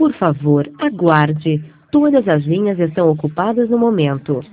Por favor, aguarde. Todas as linhas estão ocupadas no momento.